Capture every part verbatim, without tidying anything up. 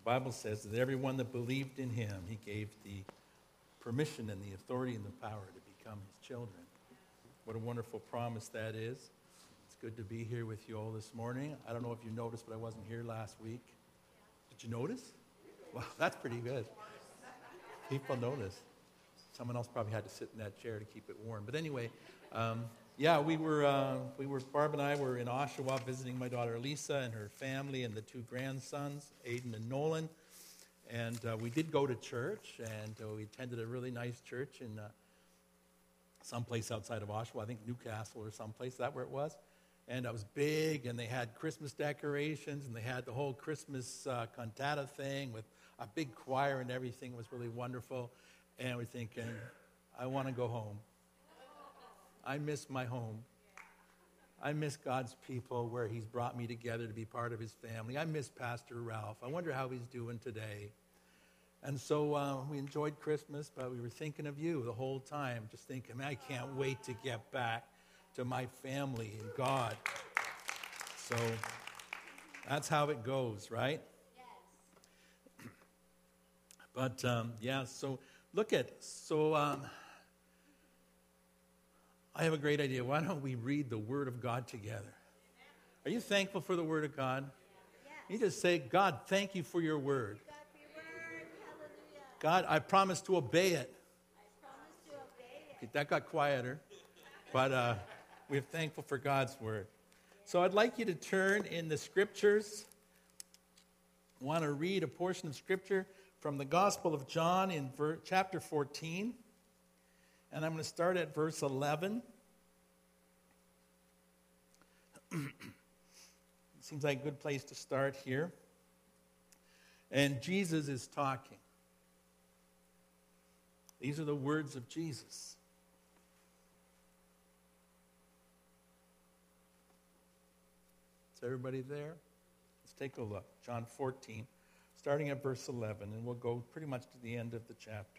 The Bible says that everyone that believed in him, he gave the permission and the authority and the power to become his children. What a wonderful promise that is. It's good to be here with you all this morning. I don't know if you noticed, but I wasn't here last week. Did you notice? Well, that's pretty good. People notice. Someone else probably had to sit in that chair to keep it warm. But anyway, um, yeah, we were, uh, we were, Barb and I were in Oshawa visiting my daughter Lisa and her family and the two grandsons, Aiden and Nolan. And uh, we did go to church, and uh, we attended a really nice church in uh, someplace outside of Oshawa, I think Newcastle or someplace. Is that where it was? And it was big, and they had Christmas decorations, and they had the whole Christmas uh, cantata thing with a big choir and everything. It was really wonderful. And we're thinking, I want to go home. I miss my home. I miss God's people where he's brought me together to be part of his family. I miss Pastor Ralph. I wonder how he's doing today. And so uh, we enjoyed Christmas, but we were thinking of you the whole time, just thinking, man, I can't wait to get back to my family and God. So that's how it goes, right? Yes. But, um, yeah, so look at, so um, I have a great idea. Why don't we read the Word of God together? Are you thankful for the Word of God? You just say, God, thank you for your Word. God, I promise to obey it. Okay, that got quieter, but uh, we're thankful for God's Word. So I'd like you to turn in the Scriptures. I want to read a portion of Scripture from the Gospel of John in ver- chapter fourteen. And I'm going to start at verse eleven. Seems like a good place to start here. And Jesus is talking. These are the words of Jesus. Is everybody there? Let's take a look. John fourteen, starting at verse eleven, and we'll go pretty much to the end of the chapter.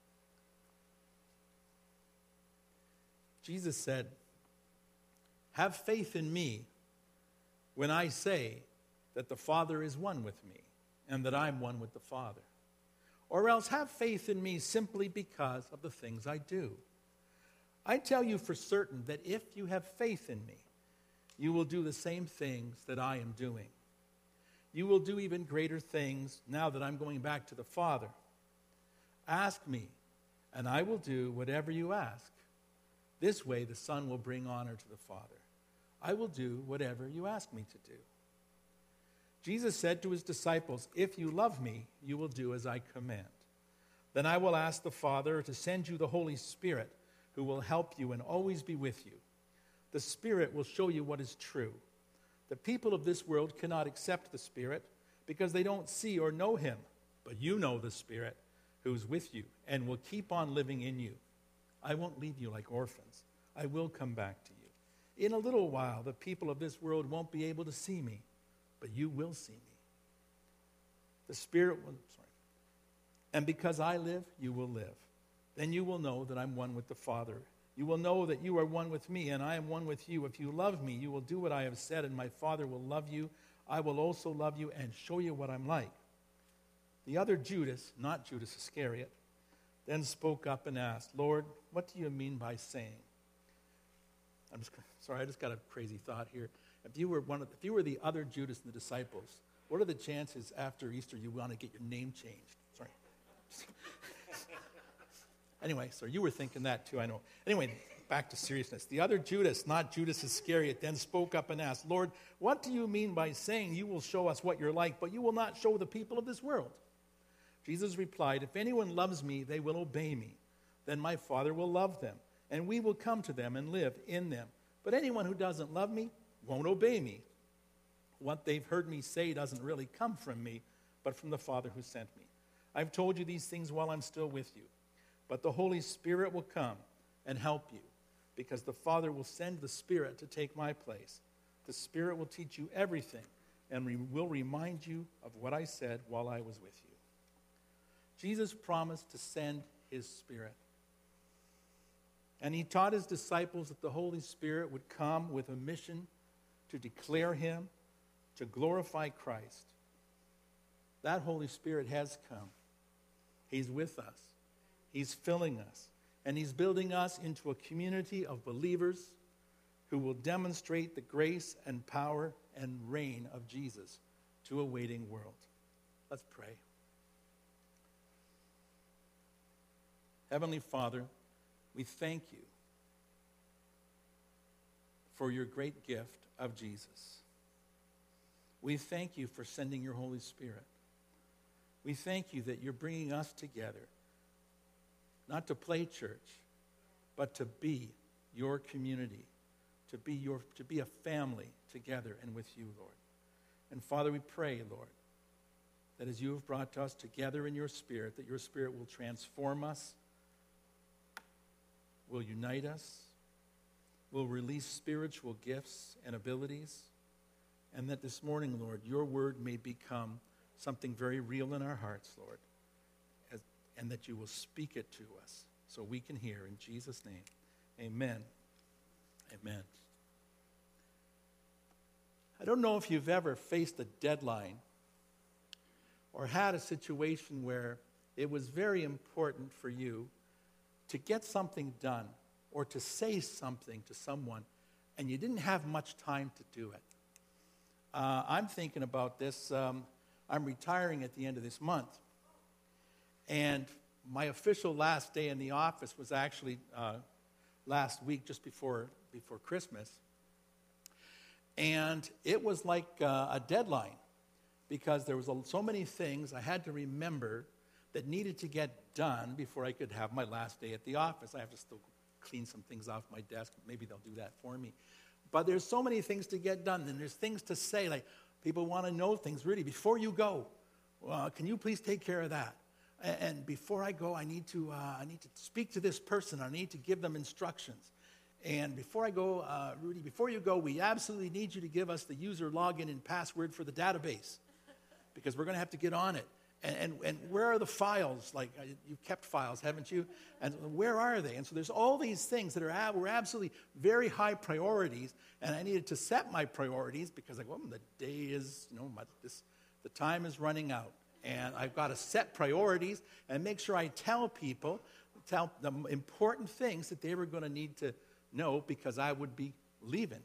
Jesus said, "Have faith in me when I say that the Father is one with me and that I'm one with the Father. Or else have faith in me simply because of the things I do. I tell you for certain that if you have faith in me, you will do the same things that I am doing. You will do even greater things now that I'm going back to the Father. Ask me, and I will do whatever you ask. This way the Son will bring honor to the Father. I will do whatever you ask me to do." Jesus said to his disciples, "If you love me, you will do as I command. Then I will ask the Father to send you the Holy Spirit, who will help you and always be with you. The Spirit will show you what is true. The people of this world cannot accept the Spirit because they don't see or know him. But you know the Spirit who is with you and will keep on living in you. I won't leave you like orphans. I will come back to you. In a little while, the people of this world won't be able to see me, but you will see me. The Spirit will, sorry. And because I live, you will live. Then you will know that I'm one with the Father. You will know that you are one with me, and I am one with you. If you love me, you will do what I have said, and my Father will love you. I will also love you and show you what I'm like." The other Judas, not Judas Iscariot, then spoke up and asked, "Lord, what do you mean by saying?" I'm just sorry, I just got a crazy thought here. If you were one of, if you were the other Judas and the disciples, what are the chances after Easter you want to get your name changed? Sorry. Anyway, so you were thinking that too, I know. Anyway, back to seriousness. The other Judas, not Judas Iscariot, then spoke up and asked, "Lord, what do you mean by saying you will show us what you're like, but you will not show the people of this world?" Jesus replied, "If anyone loves me, they will obey me. Then my Father will love them, and we will come to them and live in them. But anyone who doesn't love me won't obey me. What they've heard me say doesn't really come from me, but from the Father who sent me. I've told you these things while I'm still with you. But the Holy Spirit will come and help you, because the Father will send the Spirit to take my place. The Spirit will teach you everything and re- will remind you of what I said while I was with you." Jesus promised to send his Spirit. And he taught his disciples that the Holy Spirit would come with a mission to declare him, to glorify Christ. that Holy Spirit has come. He's with us. He's filling us. And he's building us into a community of believers who will demonstrate the grace and power and reign of Jesus to a waiting world. Let's pray. Heavenly Father, we thank you for your great gift of Jesus. We thank you for sending your Holy Spirit. We thank you that you're bringing us together, not to play church, but to be your community, to be your to be a family together and with you, Lord. And Father, we pray, Lord, that as you have brought us together in your Spirit, that your Spirit will transform us, will unite us, will release spiritual gifts and abilities, and that this morning, Lord, your word may become something very real in our hearts, Lord, as, and that you will speak it to us so we can hear. In Jesus' name, amen. Amen. I don't know if you've ever faced a deadline or had a situation where it was very important for you to get something done or to say something to someone, and you didn't have much time to do it. Uh, I'm thinking about this. Um, I'm retiring at the end of this month. And my official last day in the office was actually uh, last week, just before, before Christmas. And it was like uh, a deadline because there was a, so many things I had to remember that needed to get done before I could have my last day at the office. I have to still clean some things off my desk. Maybe they'll do that for me. But there's so many things to get done, and there's things to say, like people want to know things really before you go. Well, can you please take care of that? And, and before I go, I need to uh, I need to speak to this person. I need to give them instructions. And before I go, uh, Rudy, before you go, we absolutely need you to give us the user login and password for the database because we're going to have to get on it. And, and, and where are the files? Like, uh, you've kept files, haven't you? And where are they? And so there's all these things that are ab- were absolutely very high priorities, and I needed to set my priorities because, like, well, the day is, you know, my, this, the time is running out, and I've got to set priorities and make sure I tell people, tell them important things that they were going to need to know because I would be leaving.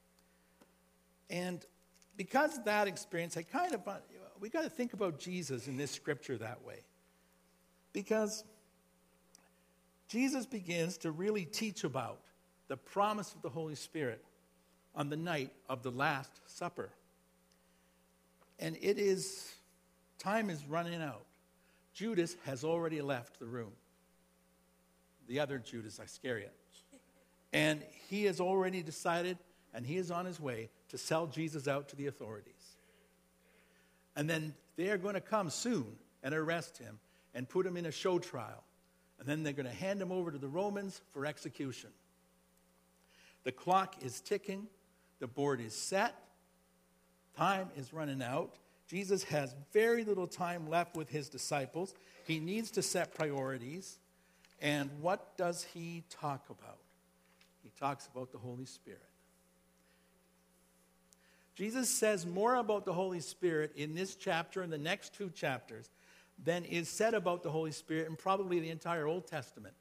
And because of that experience, I kind of, we got to think about Jesus in this scripture that way. Because Jesus begins to really teach about the promise of the Holy Spirit on the night of the Last Supper. And it is, time is running out. Judas has already left the room. The other Judas Iscariot. And he has already decided, and he is on his way to sell Jesus out to the authorities. And then they are going to come soon and arrest him and put him in a show trial. And then they're going to hand him over to the Romans for execution. The clock is ticking. The board is set. Time is running out. Jesus has very little time left with his disciples. He needs to set priorities. And what does he talk about? He talks about the Holy Spirit. Jesus says more about the Holy Spirit in this chapter and the next two chapters than is said about the Holy Spirit in probably the entire Old Testament.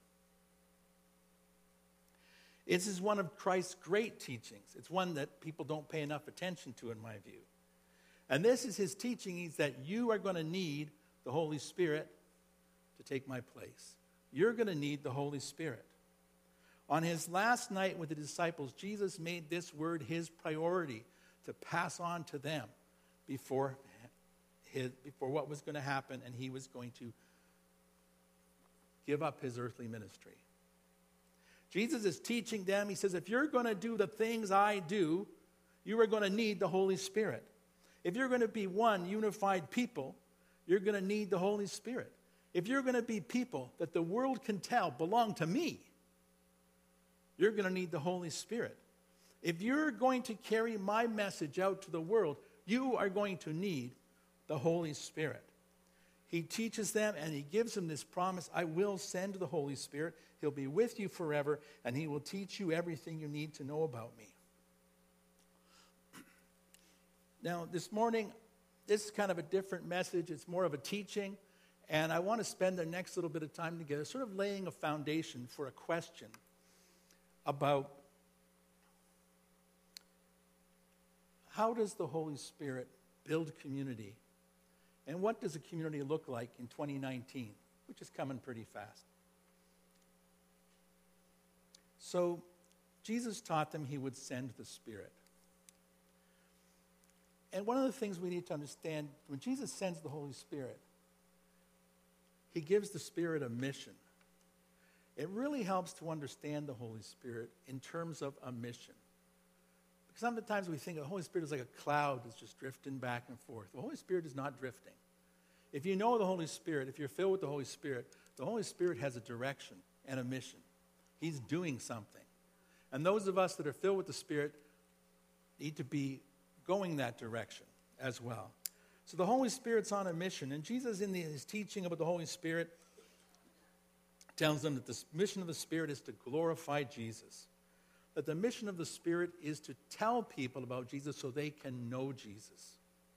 This is one of Christ's great teachings. It's one that people don't pay enough attention to, in my view. And this is his teaching, is that you are going to need the Holy Spirit to take my place. You're going to need the Holy Spirit. On his last night with the disciples, Jesus made this word his priority to pass on to them before, his, before what was going to happen, and he was going to give up his earthly ministry. Jesus is teaching them. He says, if you're going to do the things I do, you are going to need the Holy Spirit. If you're going to be one unified people, you're going to need the Holy Spirit. If you're going to be people that the world can tell belong to me, you're going to need the Holy Spirit. If you're going to carry my message out to the world, you are going to need the Holy Spirit. He teaches them and he gives them this promise, I will send the Holy Spirit. He'll be with you forever, and he will teach you everything you need to know about me. Now, this morning, this is kind of a different message. It's more of a teaching. And I want to spend the next little bit of time together sort of laying a foundation for a question about how does the Holy Spirit build community? And what does a community look like in twenty nineteen, which is coming pretty fast? So Jesus taught them he would send the Spirit. And one of the things we need to understand, when Jesus sends the Holy Spirit, he gives the Spirit a mission. It really helps to understand the Holy Spirit in terms of a mission. Because sometimes we think the Holy Spirit is like a cloud that's just drifting back and forth. The Holy Spirit is not drifting. If you know the Holy Spirit, if you're filled with the Holy Spirit, the Holy Spirit has a direction and a mission. He's doing something. And those of us that are filled with the Spirit need to be going that direction as well. So the Holy Spirit's on a mission. And Jesus, in the, his teaching about the Holy Spirit, tells them that the mission of the Spirit is to glorify Jesus. That the mission of the Spirit is to tell people about Jesus so they can know Jesus.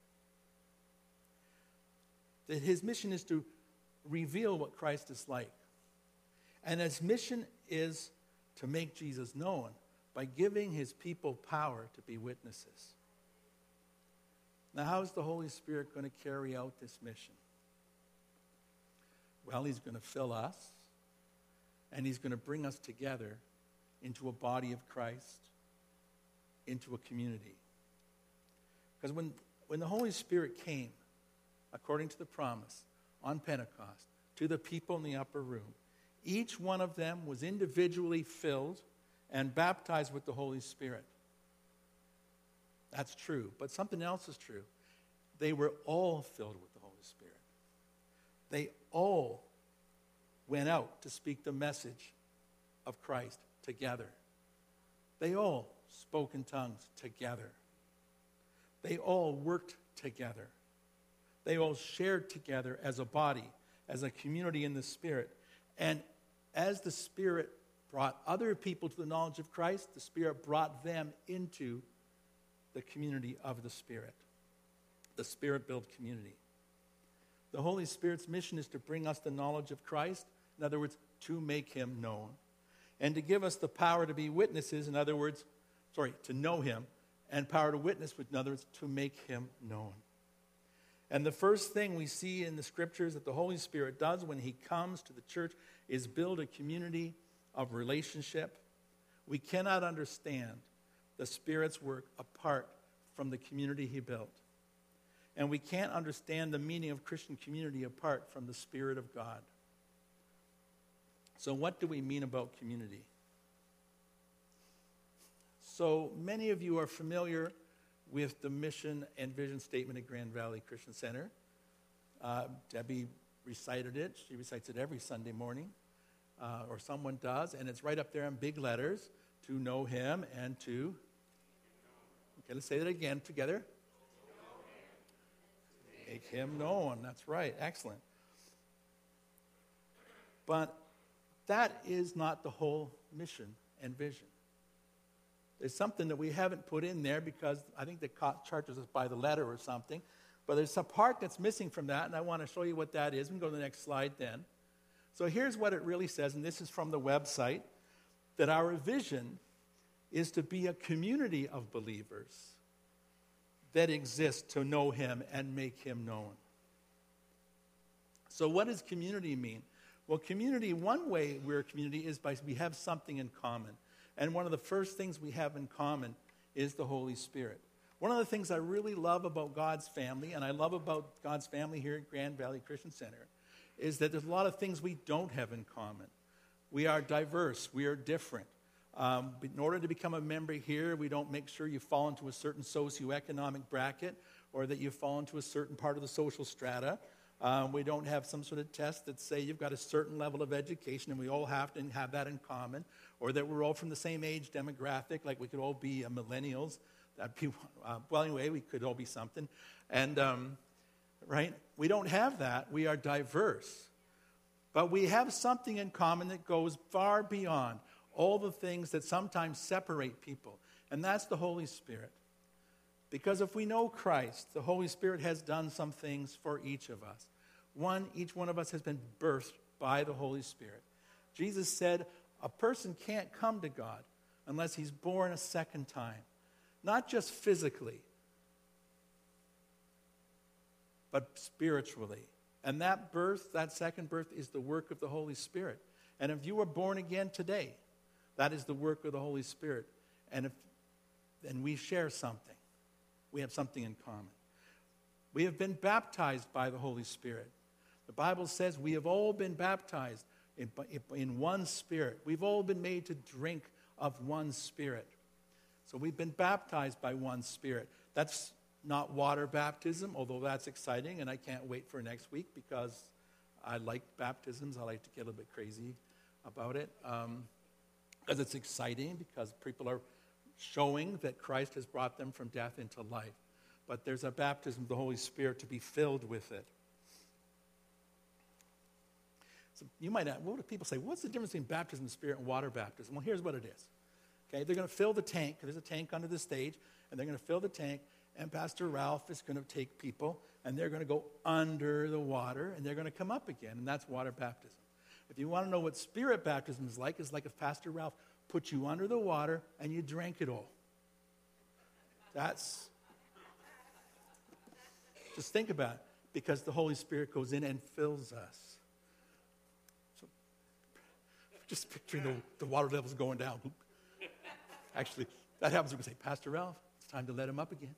That his mission is to reveal what Christ is like. And his mission is to make Jesus known by giving his people power to be witnesses. Now, how is the Holy Spirit going to carry out this mission? Well, he's going to fill us, and he's going to bring us together into a body of Christ, into a community. Because when, when the Holy Spirit came, according to the promise, on Pentecost, to the people in the upper room, each one of them was individually filled and baptized with the Holy Spirit. That's true. But something else is true. They were all filled with the Holy Spirit. They all went out to speak the message of Christ together. They all spoke in tongues together. They all worked together. They all shared together as a body, as a community in the Spirit. And as the Spirit brought other people to the knowledge of Christ, the Spirit brought them into the community of the Spirit, the Spirit-built community. The Holy Spirit's mission is to bring us the knowledge of Christ, in other words, to make him known, and to give us the power to be witnesses, in other words, sorry, to know him, and power to witness, in other words, to make him known. And the first thing we see in the Scriptures that the Holy Spirit does when he comes to the church is build a community of relationship. We cannot understand the Spirit's work apart from the community he built. And we can't understand the meaning of Christian community apart from the Spirit of God. So what do we mean about community? So many of you are familiar with the mission and vision statement at Grand Valley Christian Center. Uh, Debbie recited it. She recites it every Sunday morning, uh, or someone does, and it's right up there in big letters, to know him and to, okay, let's say that again together. Make him known. That's right. Excellent. But that is not the whole mission and vision. There's something that we haven't put in there because I think the charges us by the letter or something. But there's some part that's missing from that, and I want to show you what that is. We can go to the next slide then. So here's what it really says, and this is from the website, that our vision is to be a community of believers that exist to know him and make him known. So what does community mean? Well, community, one way we're a community is by we have something in common. And one of the first things we have in common is the Holy Spirit. One of the things I really love about God's family, and I love about God's family here at Grand Valley Christian Center, is that there's a lot of things we don't have in common. We are diverse. We are different. Um, in order to become a member here, we don't make sure you fall into a certain socioeconomic bracket or that you fall into a certain part of the social strata. Um, we don't have some sort of test that say you've got a certain level of education and we all have to have that in common, or that we're all from the same age demographic, like we could all be uh, millennials. That'd be, uh, well, anyway, we could all be something. And, um, right, we don't have that. We are diverse. But we have something in common that goes far beyond all the things that sometimes separate people. And that's the Holy Spirit. Because if we know Christ, the Holy Spirit has done some things for each of us. One, each one of us has been birthed by the Holy Spirit. Jesus said a person can't come to God unless he's born a second time. Not just physically, but spiritually. And that birth, that second birth, is the work of the Holy Spirit. And if you were born again today, that is the work of the Holy Spirit. And if then we share something. We have something in common. We have been baptized by the Holy Spirit. The Bible says we have all been baptized in, in one Spirit. We've all been made to drink of one Spirit. So we've been baptized by one Spirit. That's not water baptism, although that's exciting, and I can't wait for next week because I like baptisms. I like to get a little bit crazy about it um, because it's exciting, because people are showing that Christ has brought them from death into life. But there's a baptism of the Holy Spirit to be filled with it. So you might ask, what do people say? What's the difference between baptism of the Spirit and water baptism? Well, here's what it is. Okay, they're going to fill the tank. There's a tank under the stage, and they're going to fill the tank, and Pastor Ralph is going to take people, and they're going to go under the water, and they're going to come up again, and that's water baptism. If you want to know what Spirit baptism is like, it's like if Pastor Ralph put you under the water and you drank it all. That's, just think about it, because the Holy Spirit goes in and fills us. So, just picturing the, the water levels going down. Actually, that happens when we say, Pastor Ralph, it's time to let him up again.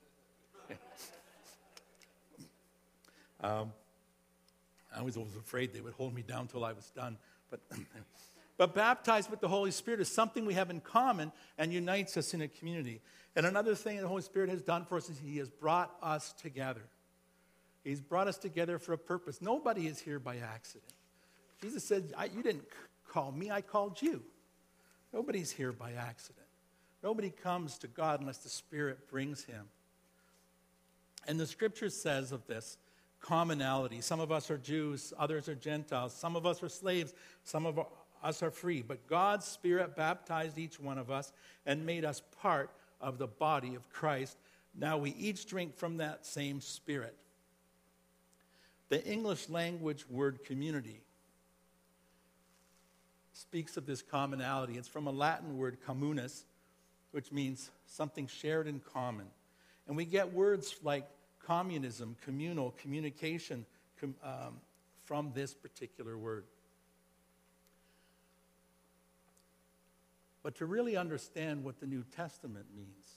um, I was always afraid they would hold me down till I was done. But, but baptized with the Holy Spirit is something we have in common and unites us in a community. And another thing the Holy Spirit has done for us is he has brought us together. He's brought us together for a purpose. Nobody is here by accident. Jesus said, I, you didn't call me, I called you. Nobody's here by accident. Nobody comes to God unless the Spirit brings him. And the Scripture says of this commonality. Some of us are Jews, others are Gentiles. Some of us are slaves, some of us are free. But God's Spirit baptized each one of us and made us part of the body of Christ. Now we each drink from that same Spirit. The English language word community speaks of this commonality. It's from a Latin word communis, which means something shared in common. And we get words like communism, communal, communication com, um, from this particular word. But to really understand what the New Testament means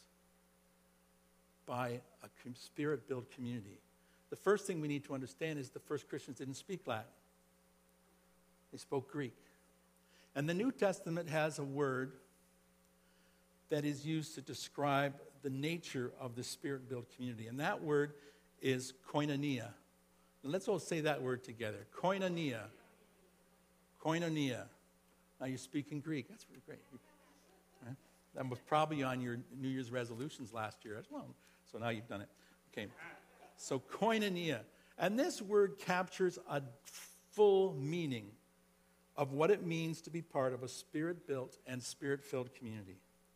by a Spirit-filled community, the first thing we need to understand is the first Christians didn't speak Latin. They spoke Greek. And the New Testament has a word that is used to describe the nature of the Spirit-filled community. And that word is koinonia. And let's all say that word together. Koinonia. Koinonia. Now you're speaking Greek. That's really great. Right? That was probably on your New Year's resolutions last year as well. So now you've done it. Okay. So koinonia. And this word captures a full meaning of what it means to be part of a Spirit-built and Spirit-filled community.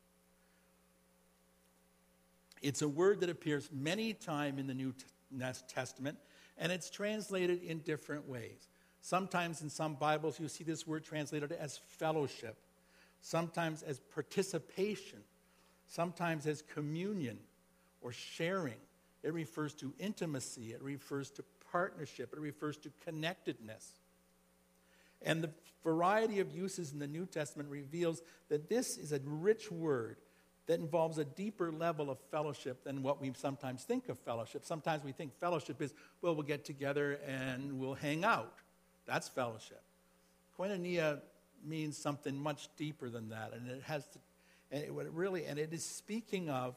It's a word that appears many times in the New Testament, and it's translated in different ways. Sometimes in some Bibles you see this word translated as fellowship, sometimes as participation, sometimes as communion or sharing. It refers to intimacy, it refers to partnership, it refers to connectedness. And the variety of uses in the New Testament reveals that this is a rich word that involves a deeper level of fellowship than what we sometimes think of fellowship. Sometimes we think fellowship is, well, we'll get together and we'll hang out. That's fellowship. Koinonia means something much deeper than that, and it has to, and it really, and it is speaking of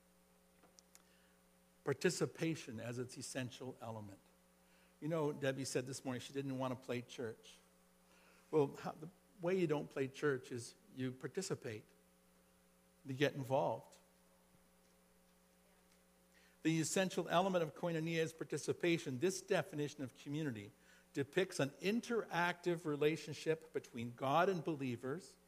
participation as its essential element. You know, Debbie said this morning she didn't want to play church. Well, how, the way you don't play church is you participate. You get involved. The essential element of koinonia is participation. This definition of community depicts an interactive relationship between God and believers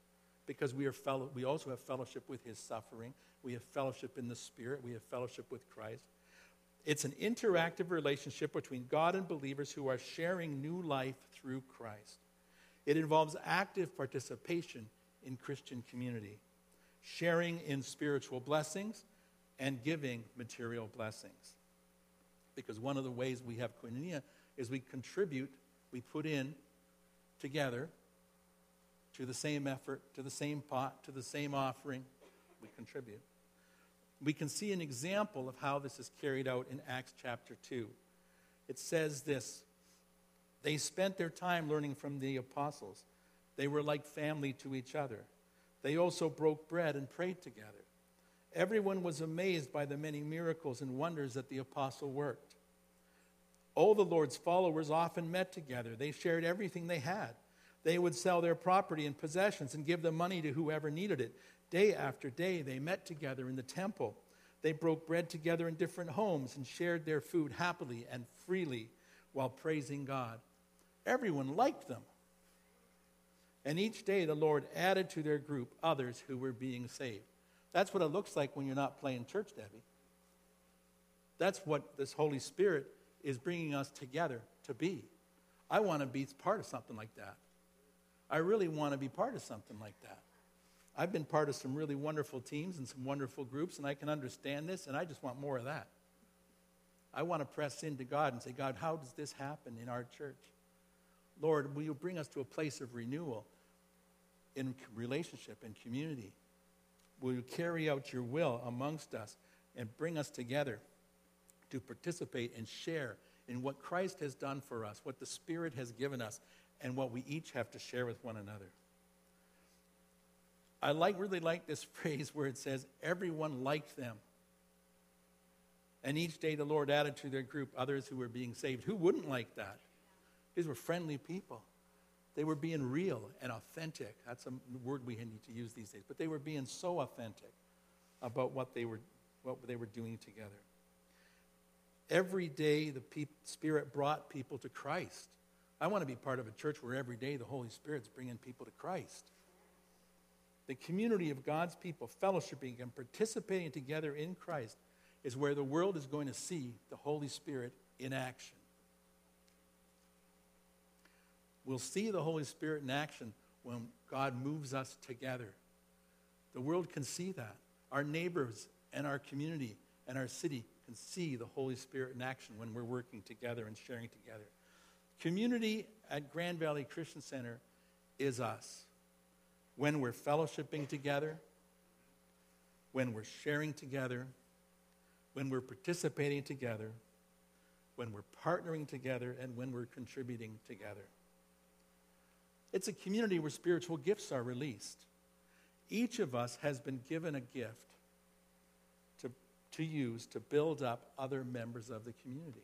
because we are fellow, we also have fellowship with his suffering. We have fellowship in the Spirit. We have fellowship with Christ. It's an interactive relationship between God and believers who are sharing new life through Christ. It involves active participation in Christian community, sharing in spiritual blessings, and giving material blessings. Because one of the ways we have koinonia is we contribute, we put in together to the same effort, to the same pot, to the same offering. We contribute. We can see an example of how this is carried out in Acts chapter two. It says this: they spent their time learning from the apostles. They were like family to each other. They also broke bread and prayed together. Everyone was amazed by the many miracles and wonders that the apostle worked. All the Lord's followers often met together. They shared everything they had. They would sell their property and possessions and give the money to whoever needed it. Day after day, they met together in the temple. They broke bread together in different homes and shared their food happily and freely while praising God. Everyone liked them. And each day the Lord added to their group others who were being saved. That's what it looks like when you're not playing church, Debbie. That's what this Holy Spirit is bringing us together to be. I want to be part of something like that. I really want to be part of something like that. I've been part of some really wonderful teams and some wonderful groups, and I can understand this, and I just want more of that. I want to press into God and say, God, how does this happen in our church? Lord, will you bring us to a place of renewal in relationship and community? Will you carry out your will amongst us and bring us together to participate and share in what Christ has done for us, what the Spirit has given us, and what we each have to share with one another? I like really like this phrase where it says, everyone liked them. And each day the Lord added to their group others who were being saved. Who wouldn't like that? These were friendly people. They were being real and authentic. That's a word we need to use these days. But they were being so authentic about what they were, what they were doing together. Every day the pe- Spirit brought people to Christ. I want to be part of a church where every day the Holy Spirit's bringing people to Christ. The community of God's people fellowshipping and participating together in Christ is where the world is going to see the Holy Spirit in action. We'll see the Holy Spirit in action when God moves us together. The world can see that. Our neighbors and our community and our city can see the Holy Spirit in action when we're working together and sharing together. Community at Grand Valley Christian Center is us. When we're fellowshipping together, when we're sharing together, when we're participating together, when we're partnering together, and when we're contributing together. It's a community where spiritual gifts are released. Each of us has been given a gift to, to use to build up other members of the community.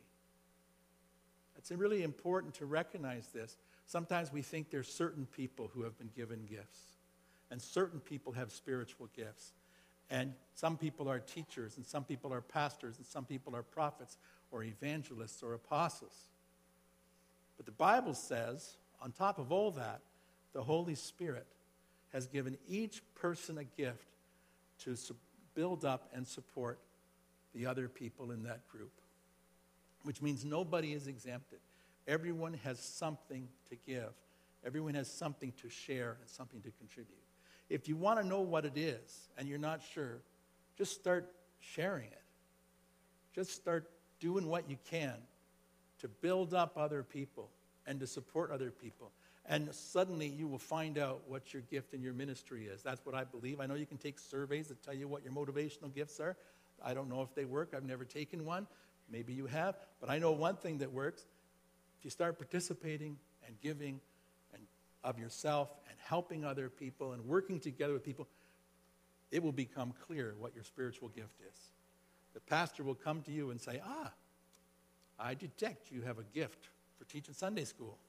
It's really important to recognize this. Sometimes we think there's certain people who have been given gifts, and certain people have spiritual gifts. And some people are teachers, and some people are pastors, and some people are prophets or evangelists or apostles. But the Bible says, on top of all that, the Holy Spirit has given each person a gift to su- build up and support the other people in that group, which means nobody is exempted. Everyone has something to give. Everyone has something to share and something to contribute. If you want to know what it is and you're not sure, just start sharing it. Just start doing what you can to build up other people and to support other people. And suddenly you will find out what your gift in your ministry is. That's what I believe. I know you can take surveys that tell you what your motivational gifts are. I don't know if they work. I've never taken one. Maybe you have. But I know one thing that works. If you start participating and giving and of yourself and helping other people and working together with people, it will become clear what your spiritual gift is. The pastor will come to you and say, ah, I detect you have a gift for teaching Sunday school.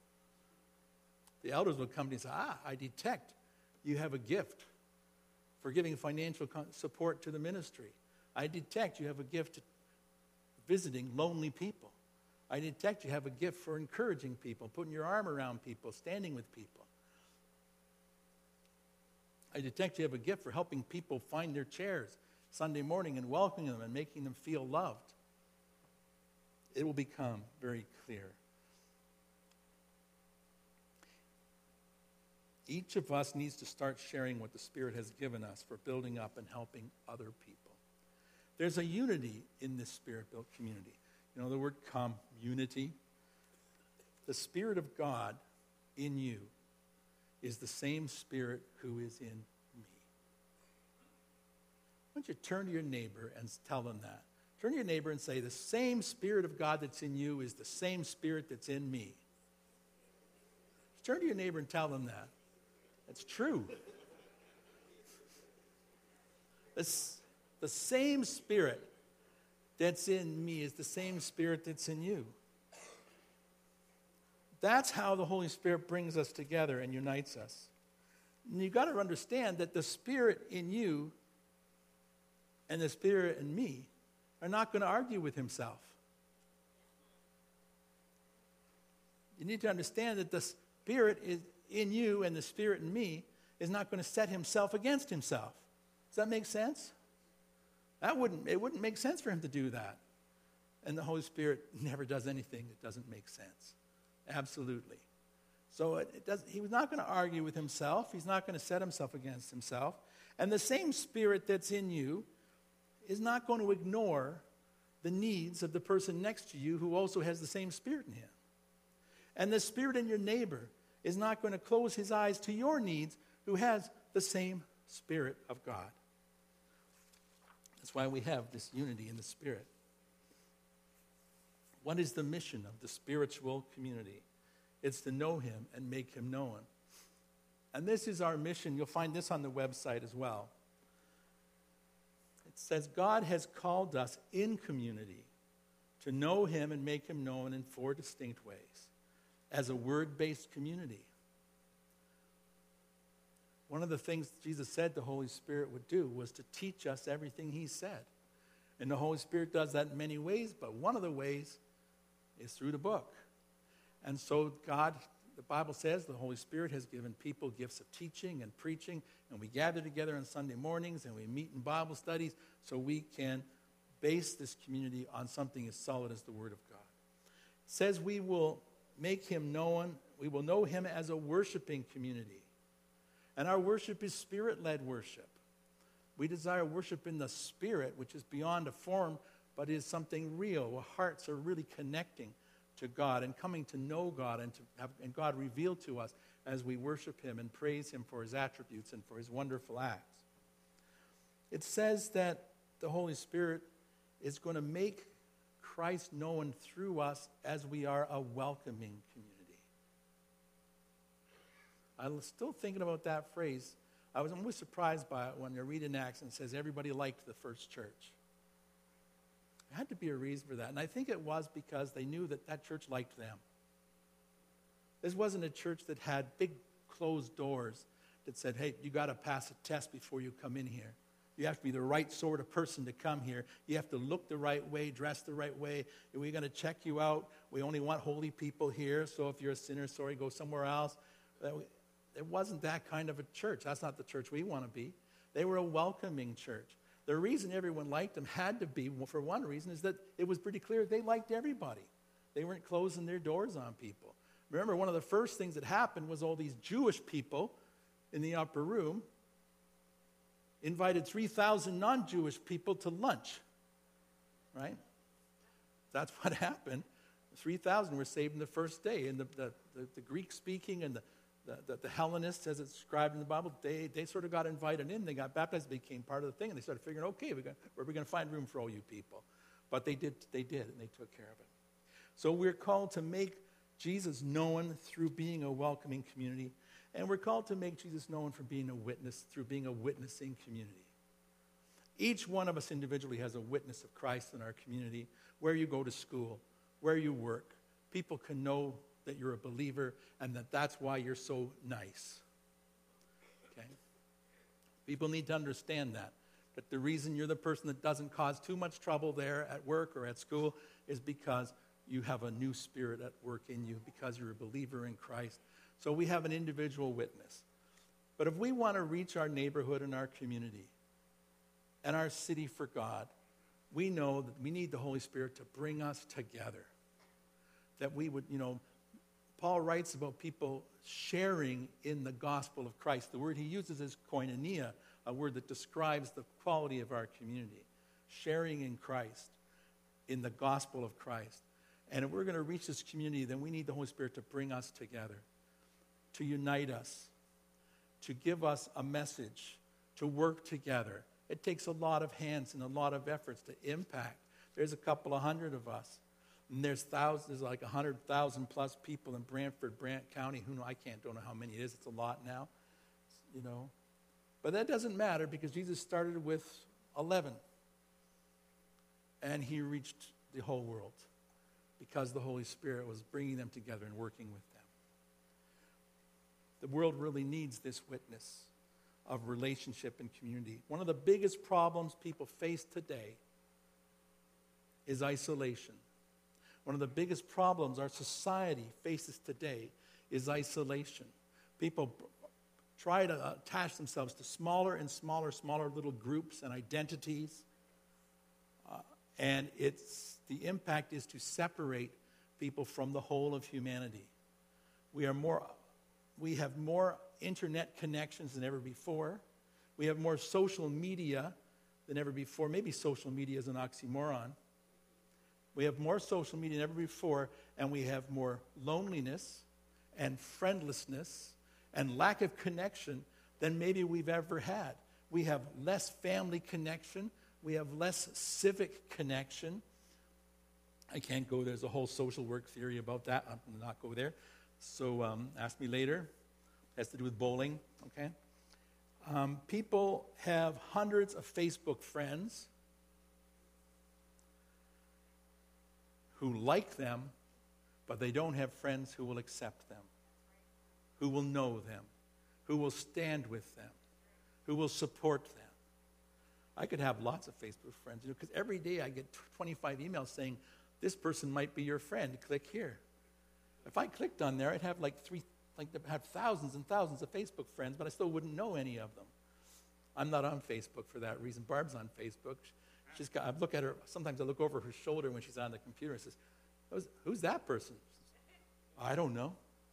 The elders will come to you and say, ah, I detect you have a gift for giving financial support to the ministry. I detect you have a gift to visiting lonely people. I detect you have a gift for encouraging people, putting your arm around people, standing with people. I detect you have a gift for helping people find their chairs Sunday morning and welcoming them and making them feel loved. It will become very clear. Each of us needs to start sharing what the Spirit has given us for building up and helping other people. There's a unity in this Spirit-built community. You know the word community? The Spirit of God in you is the same Spirit who is in me. Why don't you turn to your neighbor and tell them that? Turn to your neighbor and say, the same Spirit of God that's in you is the same Spirit that's in me. Turn to your neighbor and tell them that. It's true. It's the same Spirit that's in me is the same Spirit that's in you. That's how the Holy Spirit brings us together and unites us. And you've got to understand that the Spirit in you and the Spirit in me are not going to argue with himself. You need to understand that the Spirit is in you and the Spirit in me is not going to set himself against himself. Does that make sense? That wouldn't, it wouldn't make sense for him to do that. And the Holy Spirit never does anything that doesn't make sense. Absolutely. So it, it does, he was not going to argue with himself. He's not going to set himself against himself. And the same Spirit that's in you is not going to ignore the needs of the person next to you who also has the same Spirit in him. And the Spirit in your neighbor is not going to close his eyes to your needs who has the same Spirit of God. That's why we have this unity in the Spirit. What is the mission of the spiritual community? It's to know him and make him known. And this is our mission. You'll find this on the website as well. It says, God has called us in community to know him and make him known in four distinct ways. As a word-based community. One of the things Jesus said the Holy Spirit would do was to teach us everything he said. And the Holy Spirit does that in many ways, but one of the ways is through the book. And so God, the Bible says, the Holy Spirit has given people gifts of teaching and preaching, and we gather together on Sunday mornings, and we meet in Bible studies so we can base this community on something as solid as the Word of God. It says we will make him known, we will know him as a worshiping community. And our worship is Spirit-led worship. We desire worship in the Spirit, which is beyond a form, but is something real, where hearts are really connecting to God and coming to know God and to have and God revealed to us as we worship him and praise him for his attributes and for his wonderful acts. It says that the Holy Spirit is going to make Christ known through us as we are a welcoming community. I'm still thinking about that phrase. I was almost surprised by it when you read in Acts and it says everybody liked the first church. There had to be a reason for that. And I think it was because they knew that that church liked them. This wasn't a church that had big closed doors that said, hey, you got to pass a test before you come in here. You have to be the right sort of person to come here. You have to look the right way, dress the right way. We're going to check you out. We only want holy people here, so if you're a sinner, sorry, go somewhere else. It wasn't that kind of a church. That's not the church we want to be. They were a welcoming church. The reason everyone liked them had to be, well, for one reason, is that it was pretty clear they liked everybody. They weren't closing their doors on people. Remember, one of the first things that happened was all these Jewish people in the upper room invited three thousand non-Jewish people to lunch, right? That's what happened. three thousand were saved in the first day. And the, the, the, the Greek-speaking and the, the, the, the Hellenists, as it's described in the Bible, they, they sort of got invited in. They got baptized, became part of the thing, and they started figuring, okay, we're gonna, where are we going to find room for all you people? But they did, they did, and they took care of it. So we're called to make Jesus known through being a welcoming community. And we're called to make Jesus known for being a witness, through being a witnessing community. Each one of us individually has a witness of Christ in our community. Where you go to school, where you work, people can know that you're a believer and that that's why you're so nice. Okay? People need to understand that. That the reason you're the person that doesn't cause too much trouble there at work or at school is because you have a new spirit at work in you, because you're a believer in Christ. So we have an individual witness. But if we want to reach our neighborhood and our community and our city for God, we know that we need the Holy Spirit to bring us together. That we would, you know, Paul writes about people sharing in the gospel of Christ. The word he uses is koinonia, a word that describes the quality of our community. Sharing in Christ, in the gospel of Christ. And if we're going to reach this community, then we need the Holy Spirit to bring us together, to unite us, to give us a message, to work together. It takes a lot of hands and a lot of efforts to impact. There's a couple of hundred of us. And there's thousands, there's like one hundred thousand plus people in Brantford, Brant County. Who know? I can't, don't know how many it is. It's a lot now, you know. But that doesn't matter because Jesus started with eleven. And he reached the whole world because the Holy Spirit was bringing them together and working with them. The world really needs this witness of relationship and community. One of the biggest problems people face today is isolation. One of the biggest problems our society faces today is isolation. People try to attach themselves to smaller and smaller, smaller little groups and identities. Uh, and it's the impact is to separate people from the whole of humanity. We are more, we have more internet connections than ever before. We have more social media than ever before. Maybe social media is an oxymoron. We have more social media than ever before, and we have more loneliness and friendlessness and lack of connection than maybe we've ever had. We have less family connection. We have less civic connection. I can't go, there's a whole social work theory about that. I'm going to not go there. So um, ask me later. It has to do with bowling, okay? Um, people have hundreds of Facebook friends who like them, but they don't have friends who will accept them, who will know them, who will stand with them, who will support them. I could have lots of Facebook friends, you know, because every day I get twenty-five emails saying, this person might be your friend, click here. If I clicked on there, I'd have like three, like I'd have thousands and thousands of Facebook friends, but I still wouldn't know any of them. I'm not on Facebook for that reason. Barb's on Facebook. She's got, I look at her, sometimes I look over her shoulder when she's on the computer and says, who's, who's that person? I don't know.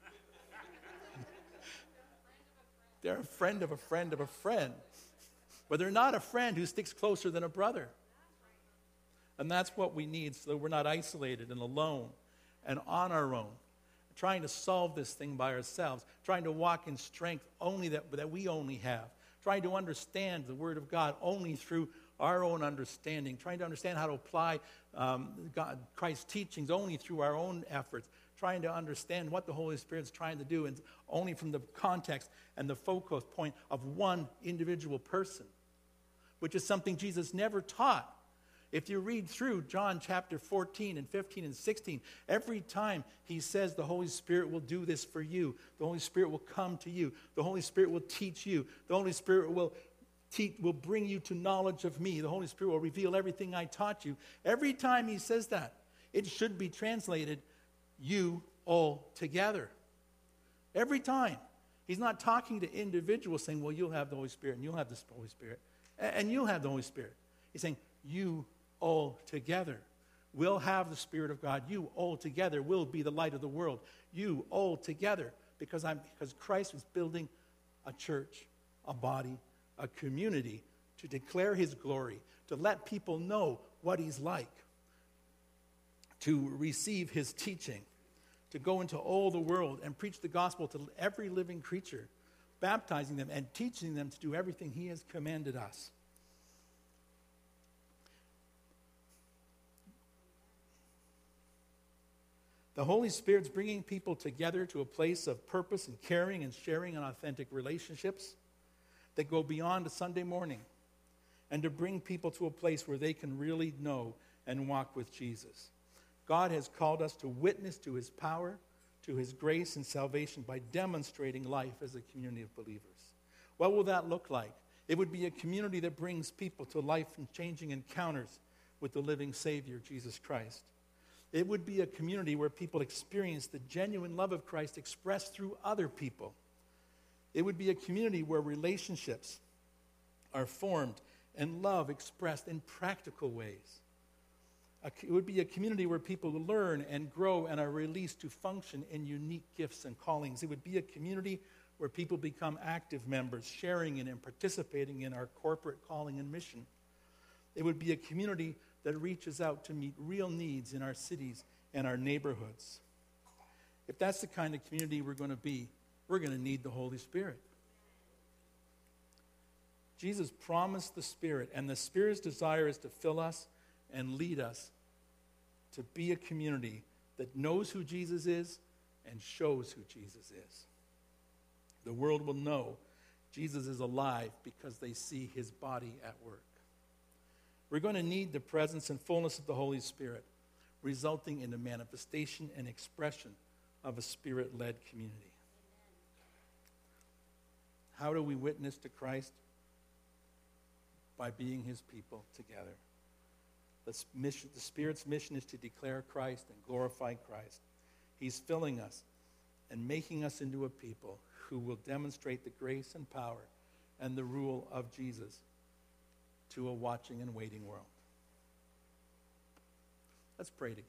They're a friend of a friend of a friend. But they're not a friend who sticks closer than a brother. And that's what we need so that we're not isolated and alone and on our own, trying to solve this thing by ourselves, trying to walk in strength only that, that we only have, trying to understand the Word of God only through our own understanding, trying to understand how to apply um, God, Christ's teachings only through our own efforts, trying to understand what the Holy Spirit's trying to do and only from the context and the focus point of one individual person, which is something Jesus never taught. If you read through John chapter fourteen and fifteen and sixteen, every time he says the Holy Spirit will do this for you, the Holy Spirit will come to you, the Holy Spirit will teach you, the Holy Spirit will teach, will bring you to knowledge of me, the Holy Spirit will reveal everything I taught you. Every time he says that, it should be translated, you all together. Every time. He's not talking to individuals saying, well, you'll have the Holy Spirit and you'll have the Holy Spirit and you'll have the Holy Spirit. He's saying, you all together will have the Spirit of God. You all together will be the light of the world. You all together, because I'm because Christ was building a church, a body, a community to declare his glory, to let people know what he's like, to receive his teaching, to go into all the world and preach the gospel to every living creature, baptizing them and teaching them to do everything he has commanded us. The Holy Spirit's bringing people together to a place of purpose and caring and sharing and authentic relationships that go beyond a Sunday morning, and to bring people to a place where they can really know and walk with Jesus. God has called us to witness to his power, to his grace and salvation by demonstrating life as a community of believers. What will that look like? It would be a community that brings people to life-changing encounters with the living Savior, Jesus Christ. It would be a community where people experience the genuine love of Christ expressed through other people. It would be a community where relationships are formed and love expressed in practical ways. It would be a community where people learn and grow and are released to function in unique gifts and callings. It would be a community where people become active members, sharing in and participating in our corporate calling and mission. It would be a community that reaches out to meet real needs in our cities and our neighborhoods. If that's the kind of community we're going to be, we're going to need the Holy Spirit. Jesus promised the Spirit, and the Spirit's desire is to fill us and lead us to be a community that knows who Jesus is and shows who Jesus is. The world will know Jesus is alive because they see his body at work. We're going to need the presence and fullness of the Holy Spirit, resulting in the manifestation and expression of a Spirit-led community. How do we witness to Christ? By being his people together. The, mission, the Spirit's mission is to declare Christ and glorify Christ. He's filling us and making us into a people who will demonstrate the grace and power and the rule of Jesus to a watching and waiting world. Let's pray together.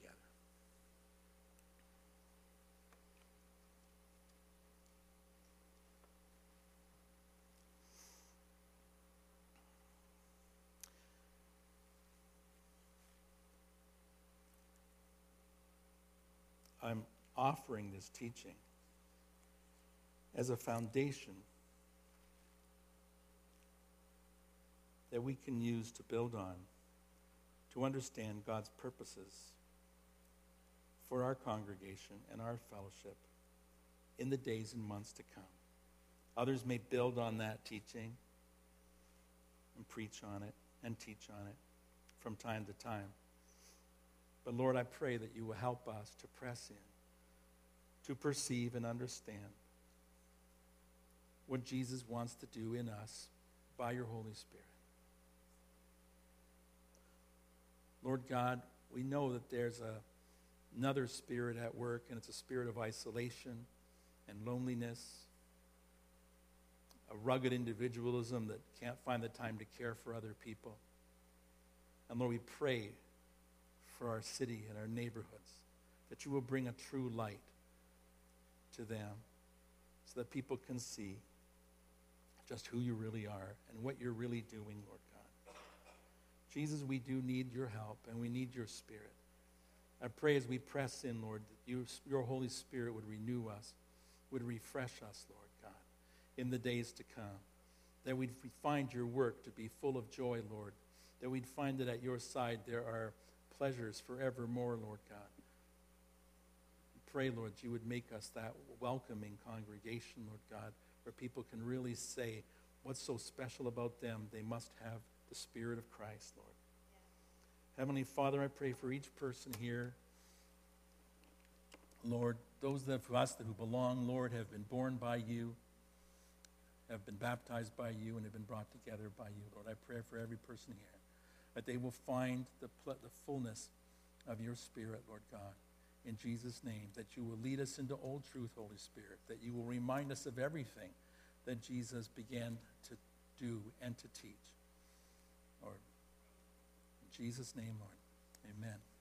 I'm offering this teaching as a foundation that we can use to build on, to understand God's purposes for our congregation and our fellowship in the days and months to come. Others may build on that teaching and preach on it and teach on it from time to time. But Lord, I pray that you will help us to press in, to perceive and understand what Jesus wants to do in us by your Holy Spirit. Lord God, we know that there's a, another spirit at work, and it's a spirit of isolation and loneliness, a rugged individualism that can't find the time to care for other people. And Lord, we pray for our city and our neighborhoods, that you will bring a true light to them so that people can see just who you really are and what you're really doing, Lord God. Jesus, we do need your help and we need your Spirit. I pray as we press in, Lord, that you, your Holy Spirit would renew us, would refresh us, Lord God, in the days to come, that we'd find your work to be full of joy, Lord, that we'd find that at your side there are pleasures forevermore, Lord God. We pray, Lord, you would make us that welcoming congregation, Lord God, where people can really say what's so special about them. They must have the Spirit of Christ, Lord. Yeah. Heavenly Father, I pray for each person here. Lord, those of us who belong, Lord, have been born by you, have been baptized by you, and have been brought together by you. Lord, I pray for every person here that they will find the, pl- the fullness of your Spirit, Lord God, in Jesus' name, that you will lead us into all truth, Holy Spirit, that you will remind us of everything that Jesus began to do and to teach. Lord, in Jesus' name, Lord, amen.